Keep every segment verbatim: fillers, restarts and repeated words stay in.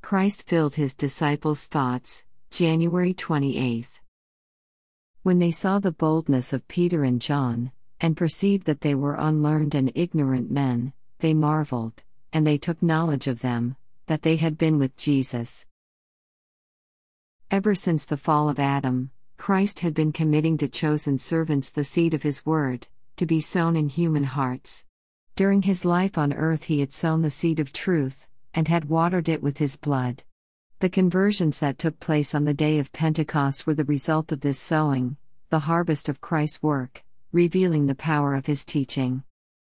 Christ filled his disciples' thoughts, January twenty-eighth. When they saw the boldness of Peter and John, and perceived that they were unlearned and ignorant men, they marveled, and they took knowledge of them, that they had been with Jesus. Ever since the fall of Adam, Christ had been committing to chosen servants the seed of his word, to be sown in human hearts. During his life on earth he had sown the seed of truth, and had watered it with his blood. The conversions that took place on the day of Pentecost were the result of this sowing, the harvest of Christ's work, revealing the power of his teaching.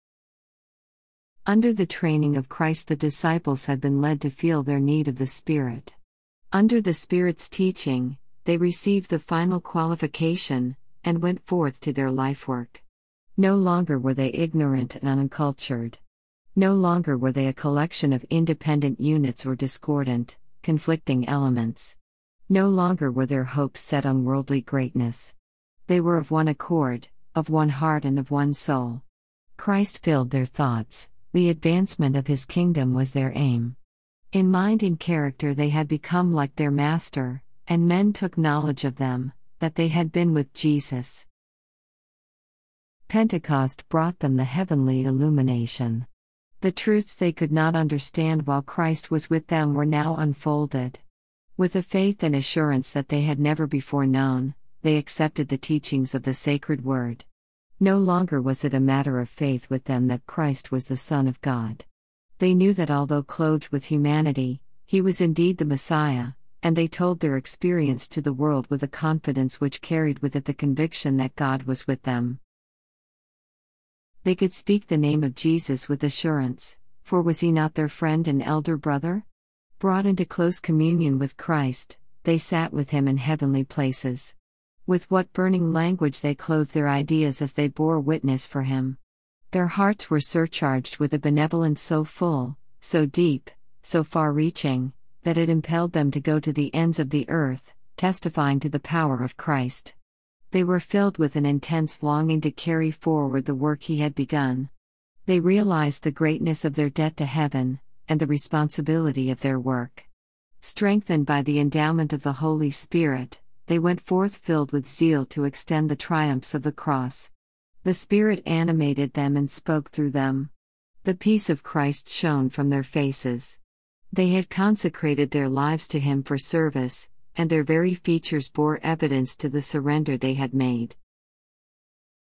Under the training of Christ, the disciples had been led to feel their need of the Spirit. Under the Spirit's teaching, they received the final qualification, and went forth to their life work. No longer were they ignorant and uncultured. No longer were they a collection of independent units or discordant, conflicting elements. No longer were their hopes set on worldly greatness. They were of one accord, of one heart and of one soul. Christ filled their thoughts, the advancement of his kingdom was their aim. In mind and character they had become like their Master, and men took knowledge of them, that they had been with Jesus. Pentecost brought them the heavenly illumination. The truths they could not understand while Christ was with them were now unfolded. With a faith and assurance that they had never before known, they accepted the teachings of the sacred word. No longer was it a matter of faith with them that Christ was the Son of God. They knew that although clothed with humanity, he was indeed the Messiah, and they told their experience to the world with a confidence which carried with it the conviction that God was with them. They could speak the name of Jesus with assurance, for was he not their friend and elder brother? Brought into close communion with Christ, they sat with him in heavenly places. With what burning language they clothed their ideas as they bore witness for him. Their hearts were surcharged with a benevolence so full, so deep, so far-reaching, that it impelled them to go to the ends of the earth, testifying to the power of Christ. They were filled with an intense longing to carry forward the work he had begun. They realized the greatness of their debt to heaven, and the responsibility of their work. Strengthened by the endowment of the Holy Spirit, they went forth filled with zeal to extend the triumphs of the cross. The Spirit animated them and spoke through them. The peace of Christ shone from their faces. They had consecrated their lives to him for service, and their very features bore evidence to the surrender they had made.